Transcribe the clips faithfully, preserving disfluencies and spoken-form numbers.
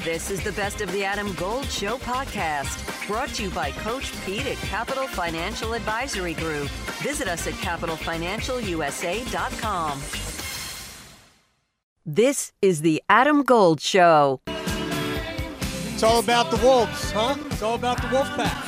This is the Best of the Adam Gold Show podcast, brought to you by Coach Pete at Capital Financial Advisory Group. Visit us at capital financial u s a dot com. This is the Adam Gold Show. It's all about the Wolves, huh? It's all about the Wolfpack.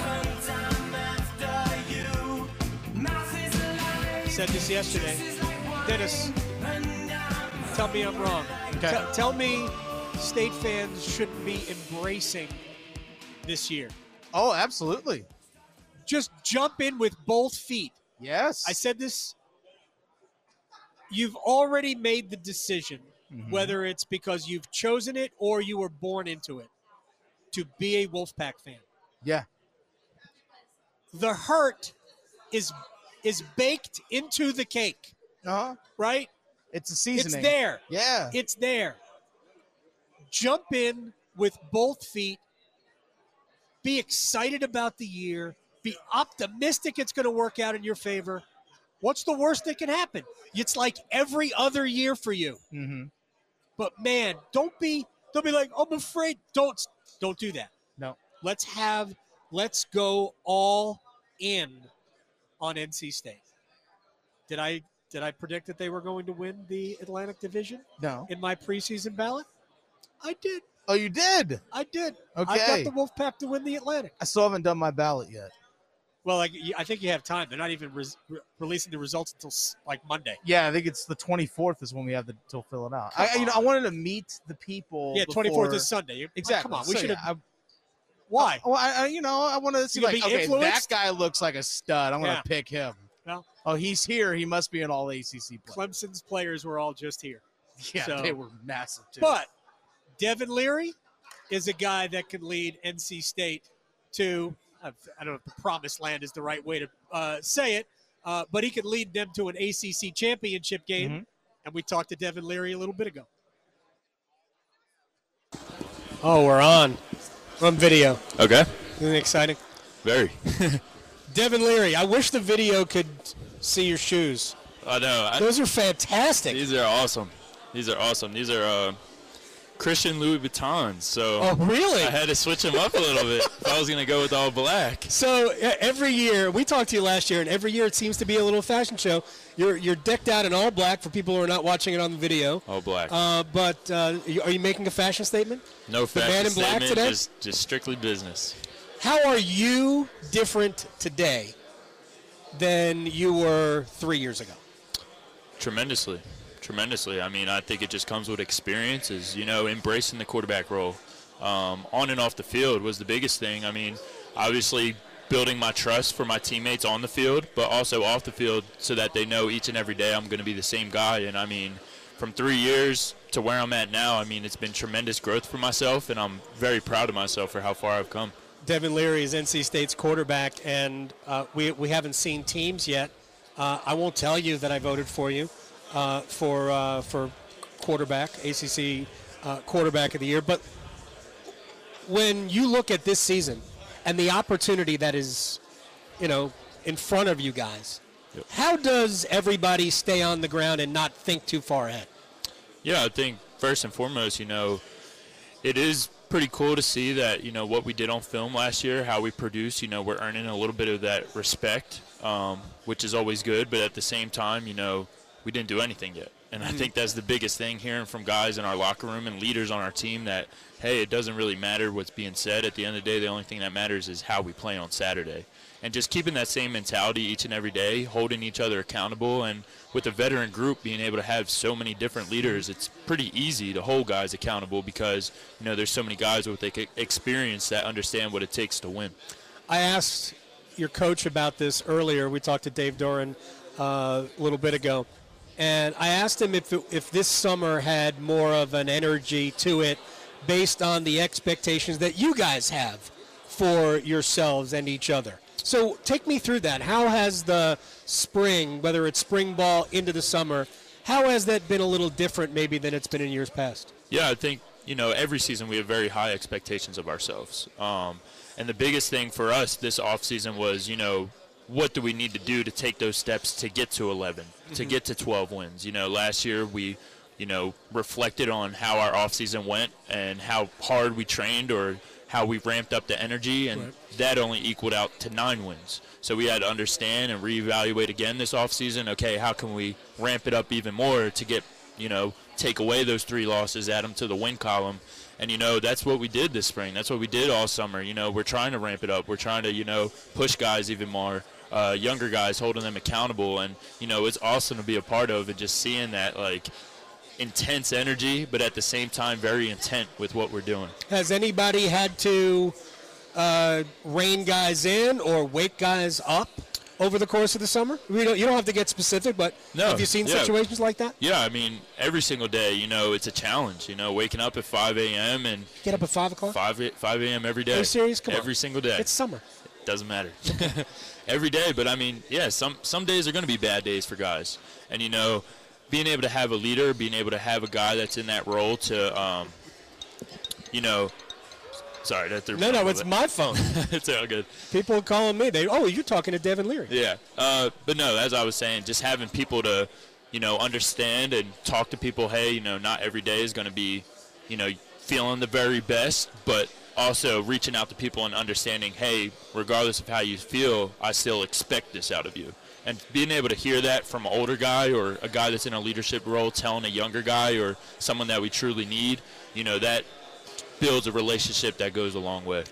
I said this yesterday. Dennis, tell me I'm wrong. Okay. T- tell me State fans shouldn't be embracing this year. Oh, absolutely. Just jump in with both feet. Yes. I said this. You've already made the decision, mm-hmm. whether it's because you've chosen it or you were born into it, to be a Wolfpack fan. Yeah. The hurt is is baked into the cake. Uh-huh. Right? It's a seasoning. It's there. Yeah. It's there. Jump in with both feet. Be excited about the year. Be optimistic it's going to work out in your favor. What's the worst that can happen? It's like every other year for you. Mm-hmm. But man, don't be don't be like, I'm afraid. Don't don't do that. No. Let's have let's go all in on N C State. Did I did I predict that they were going to win the Atlantic Division? No. In my preseason ballot? I did. Oh, you did? I did. Okay. I got the Wolfpack to win the Atlantic. I still haven't done my ballot yet. Well, like, I think you have time. They're not even re- re- releasing the results until like Monday. Yeah, I think it's the twenty-fourth is when we have to till fill it out. I, you know, I wanted to meet the people. Yeah, before. twenty-fourth is Sunday. Exactly. Come on, we so, should have. Yeah, Why? Well, I, I, you know, I want to see, You like, be okay, influenced? that guy looks like a stud. I'm going to Yeah. pick him. Well, oh, he's here. He must be an all A C C player. Clemson's players were all just here. Yeah, So- they were massive, too. But Devin Leary is a guy that can lead N C State to, I don't know if the promised land is the right way to uh, say it, uh, but he could lead them to an A C C championship game. Mm-hmm. And we talked to Devin Leary a little bit ago. Oh, we're on. We're on video. Okay. Isn't it exciting? Very. Devin Leary, I wish the video could see your shoes. I know. I, Those are fantastic. these are awesome. These are awesome. These are uh, Christian Louis Vuittons. So Oh, really? I had to switch them up a little bit if I was going to go with all black. So uh, every year, we talked to you last year, and every year it seems to be a little fashion show. You're you're decked out in all black for people who are not watching it on the video. All black. Uh, but uh, you- are you making a fashion statement? no the fashion man in black statement, today? Just, just strictly business. How are you different today than you were three years ago? Tremendously. Tremendously. I mean, I think it just comes with experiences, you know, embracing the quarterback role. Um, on and off the field was the biggest thing. I mean, obviously building my trust for my teammates on the field, but also off the field so that they know each and every day I'm going to be the same guy. And, I mean, from three years to where I'm at now, I mean, it's been tremendous growth for myself, and I'm very proud of myself for how far I've come. Devin Leary is N C State's quarterback, and uh, we, we haven't seen teams yet. Uh, I won't tell you that I voted for you uh, for uh, for quarterback, A C C uh, quarterback of the year. But when you look at this season and the opportunity that is, you know, in front of you guys, Yep. how does everybody stay on the ground and not think too far ahead? Yeah, I think first and foremost, you know, it is pretty cool to see that, you know, what we did on film last year, how we produced, you know, we're earning a little bit of that respect, um, which is always good. But at the same time, you know, we didn't do anything yet. And I think that's the biggest thing, hearing from guys in our locker room and leaders on our team that, hey, it doesn't really matter what's being said. At the end of the day, the only thing that matters is how we play on Saturday. And just keeping that same mentality each and every day, holding each other accountable. And with a veteran group being able to have so many different leaders, it's pretty easy to hold guys accountable because, you know, there's so many guys with the experience that understand what it takes to win. I asked your coach about this earlier. We talked to Dave Doran uh, a little bit ago. And I asked him if it, if this summer had more of an energy to it based on the expectations that you guys have for yourselves and each other. So take me through that. How has the spring, whether it's spring ball into the summer, how has that been a little different maybe than it's been in years past? Yeah, I think, you know, every season we have very high expectations of ourselves. Um, and the biggest thing for us this offseason was, you know, what do we need to do to take those steps to get to eleven, mm-hmm. to get to twelve wins? You know, last year we you know, reflected on how our off season went and how hard we trained or how we ramped up the energy, and right. that only equaled out to nine wins. So we had to understand and reevaluate again this offseason. Okay, how can we ramp it up even more to get, you know, take away those three losses, add them to the win column. And, you know, that's what we did this spring. That's what we did all summer. You know, we're trying to ramp it up. We're trying to, you know, push guys even more, uh, younger guys, holding them accountable. And, you know, it's awesome to be a part of and just seeing that, like, intense energy, but at the same time very intent with what we're doing. Has anybody had to uh, rein guys in or wake guys up over the course of the summer? We don't, you don't have to get specific, but no, have you seen yeah. situations like that? Yeah, I mean, every single day, you know, it's a challenge. You know, waking up at five a.m. and get up at five o'clock. five a.m. every day. Are you serious? Come every on. single day. It's summer. Doesn't matter. Every day, but I mean, yeah, some some days are going to be bad days for guys, and you know, being able to have a leader, being able to have a guy that's in that role to, um, you know, sorry, that threw no, no, it's my phone. It's all good. People are calling me. They, oh, you're talking to Devin Leary. Yeah, uh, but no, as I was saying, just having people to, you know, understand and talk to people. Hey, you know, not every day is going to be, you know, feeling the very best, but also reaching out to people and understanding, hey, regardless of how you feel, I still expect this out of you. And being able to hear that from an older guy or a guy that's in a leadership role telling a younger guy or someone that we truly need, you know, that builds a relationship that goes a long way.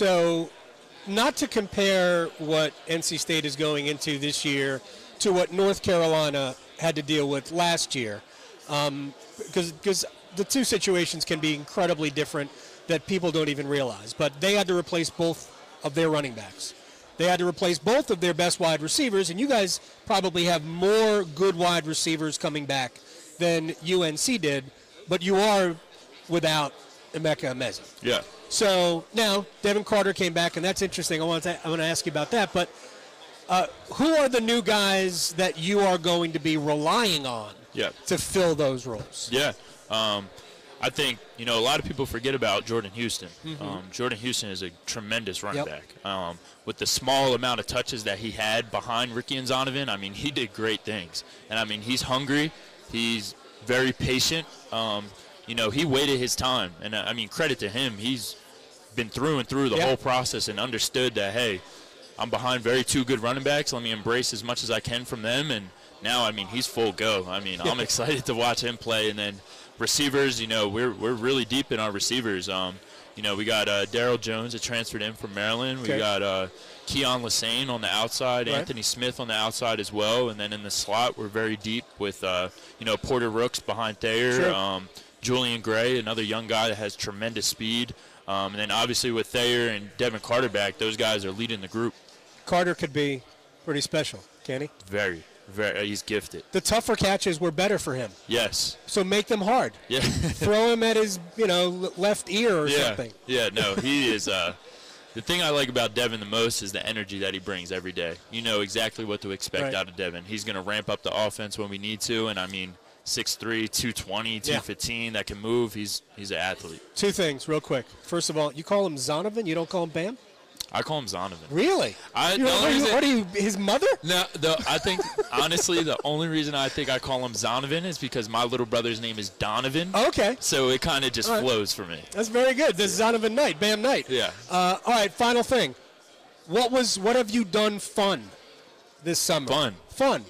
So not to compare what N C State is going into this year to what North Carolina had to deal with last year, um, because because the two situations can be incredibly different that people don't even realize. But they had to replace both of their running backs. They had to replace both of their best wide receivers, and you guys probably have more good wide receivers coming back than U N C did, but you are without Emeka Emezi. Yeah. So now Devin Carter came back, and that's interesting. I want to I want to ask you about that. But uh, who are the new guys that you are going to be relying on yeah. to fill those roles? Yeah. Um, I think, you know, a lot of people forget about Jordan Houston. Mm-hmm. Um, Jordan Houston is a tremendous running yep. back. Um, with the small amount of touches that he had behind Ricky and Zonovan, I mean, he did great things. And, I mean, he's hungry. He's very patient. Um, you know, he waited his time. And, uh, I mean, credit to him. He's been through and through the yep. whole process and understood that, hey, I'm behind very two good running backs. Let me embrace as much as I can from them. And now, I mean, he's full go. I mean, I'm excited to watch him play. And then receivers, you know, we're we're really deep in our receivers. Um, you know, we got uh, Daryl Jones that transferred in from Maryland. Okay. We got uh, Keon Lassane on the outside, right. Anthony Smith on the outside as well. And then in the slot, we're very deep with, uh, you know, Porter Rooks behind Thayer. Sure. Um, Julian Gray, another young guy that has tremendous speed. Um, and then obviously with Thayer and Devin Carter back, those guys are leading the group. Carter could be pretty special, can he? Very. Very, he's gifted. The tougher catches were better for him. Yes. So make them hard. Yeah. Throw him at his, you know, left ear or yeah. something. Yeah, no, he is. Uh, the thing I like about Devin the most is the energy that he brings every day. You know exactly what to expect right. out of Devin. He's going to ramp up the offense when we need to, and I mean, six three, two twenty, two fifteen, yeah. that can move. He's he's an athlete. Two things real quick. First of all, you call him Zonovan, you don't call him Bam? I call him Zonovan. Really? I, you know, what, are you, what are you, his mother? No, the, I think, honestly, the only reason I think I call him Zonovan is because my little brother's name is Donovan. Okay. So it kind of just right. flows for me. That's very good. This is Zonovan night, Bam night. Yeah. Uh, all right, final thing. What was? What have you done fun this summer? Fun. Fun.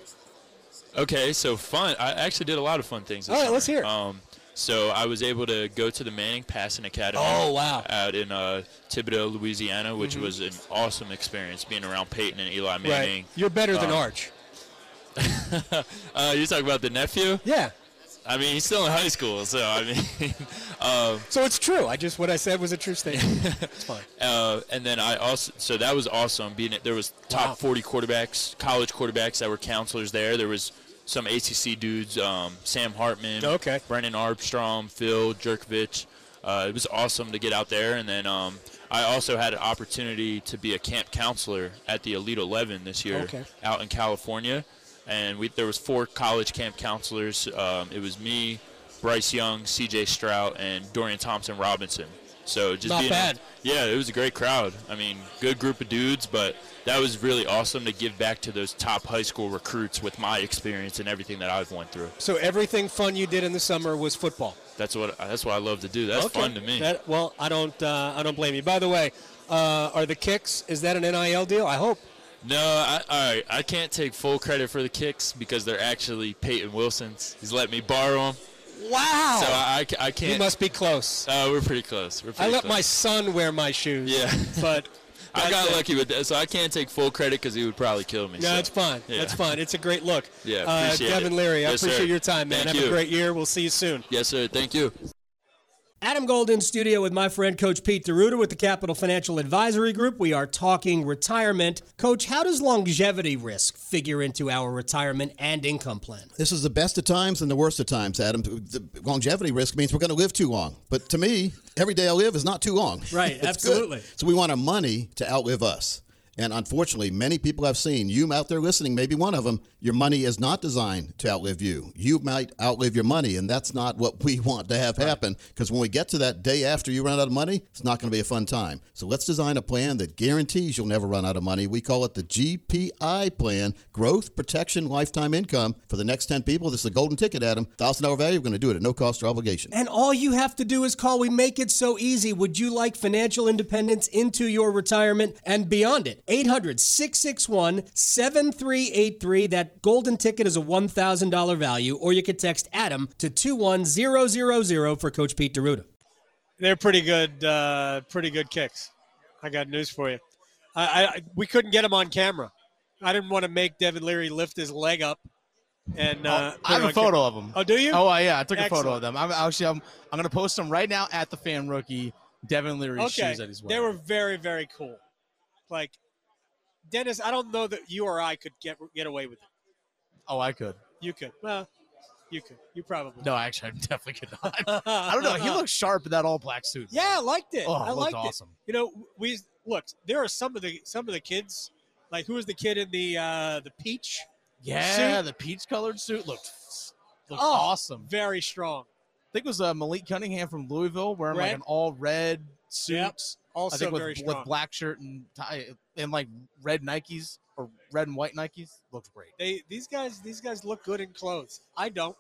Okay, so fun. I actually did a lot of fun things this All right, summer. let's hear it. Um, So I was able to go to the Manning Passing Academy. Oh, wow. Out in uh, Thibodaux, Louisiana, which mm-hmm. was an awesome experience being around Peyton and Eli Manning. Right. You're better than um, Arch. uh, you're talking about the nephew? Yeah. I mean, he's still in high school, so I mean. um, so it's true. I just what I said was a true statement. It's fine. Uh, and then I also, so that was awesome. Being there was top wow. forty quarterbacks, college quarterbacks that were counselors there. There was some A C C dudes, um, Sam Hartman, okay. Brennan Armstrong, Phil Jerkovich. Uh, it was awesome to get out there. And then um, I also had an opportunity to be a camp counselor at the Elite eleven this year okay. out in California. And we, there was four college camp counselors. Um, it was me, Bryce Young, C J Stroud, and Dorian Thompson Robinson. So just Not being bad. Yeah, it was a great crowd. I mean, good group of dudes, but that was really awesome to give back to those top high school recruits with my experience and everything that I've went through. So everything fun you did in the summer was football. That's what that's what I love to do. That's Okay. fun to me. That, well, I don't uh, I don't blame you. By the way, uh, are the kicks, is that an N I L deal? I hope. No, I, all right, I can't take full credit for the kicks because they're actually Peyton Wilson's. He's let me borrow them. Wow. So I, I, I can't. You must be close. Uh, we're pretty close. We're I pretty let close. my son wear my shoes. Yeah. But I got that's it. lucky with that, so I can't take full credit because he would probably kill me. No, so. it's fine. Yeah. That's fine. It's a great look. Yeah, uh, appreciate Devin it. Leary, I Yes, appreciate sir. your time, man. Thank Have you. a great year. We'll see you soon. Yes, sir. Thank you. Adam Gold in studio with my friend Coach Pete DeRuta with the Capital Financial Advisory Group. We are talking retirement. Coach, how does longevity risk figure into our retirement and income plan? This is the best of times and the worst of times, Adam. The longevity risk means we're going to live too long. But to me, every day I live is not too long. Right, It's absolutely. good. So we want our money to outlive us. And unfortunately, many people I've seen, you out there listening, maybe one of them, your money is not designed to outlive you. You might outlive your money, and that's not what we want to have happen, because when we get to that day after you run out of money, it's not going to be a fun time. So let's design a plan that guarantees you'll never run out of money. We call it the G P I plan, Growth Protection Lifetime Income. For the next ten people, this is a golden ticket, Adam. one thousand dollars value, we're going to do it at no cost or obligation. And all you have to do is call. We make it so easy. Would you like financial independence into your retirement and beyond it? eight hundred, six six one, seven three eight three. That golden ticket is a one thousand dollars value, or you can text Adam to two one zero zero zero for Coach Pete DeRuta. They're pretty good, uh, pretty good kicks. I got news for you. I, I we couldn't get him on camera. I didn't want to make Devin Leary lift his leg up. And uh, I have a photo of them. Oh, do you? Oh, yeah. I took a Excellent. photo of them. I'm actually I'm, I'm going to post them right now at the Fan Rookie Devin Leary's Okay, shoes that he's they wearing. were very, very cool. Like, Dennis, I don't know that you or I could get get away with it. Oh, I could. You could. Well, you could. You probably. No, actually, I definitely could not. I don't know. He looked sharp in that all black suit. Yeah, I liked it. Oh, I it looked liked awesome. it. You know, we look. There are some of the some of the kids. Like, who was the kid in the uh, the peach? Yeah, suit? the peach-colored suit looked looked Oh, awesome. Very strong. I think it was uh, Malik Cunningham from Louisville wearing Red? like an all red suit. Yep. I Also think with, very strong. with black shirt and tie and like red Nikes or red and white Nikes. Looked great. They these guys these guys look good in clothes. I don't.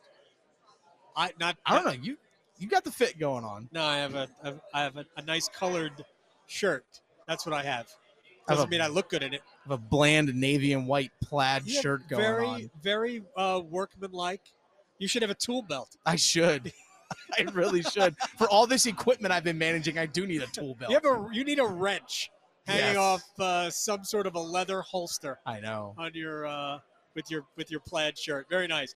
I not. I don't know. You you got the fit going on. No, I have a I have a, a nice colored shirt. That's what I have. I have Doesn't a- mean I look good in it. Of a bland navy and white plaid Yeah, shirt going very, on. very uh, workmanlike. You should have a tool belt. I should. I really should. For all this equipment I've been managing, I do need a tool belt. You have a you need a wrench hanging Yes. off uh, some sort of a leather holster I know. on your uh, with your with your plaid shirt. Very nice.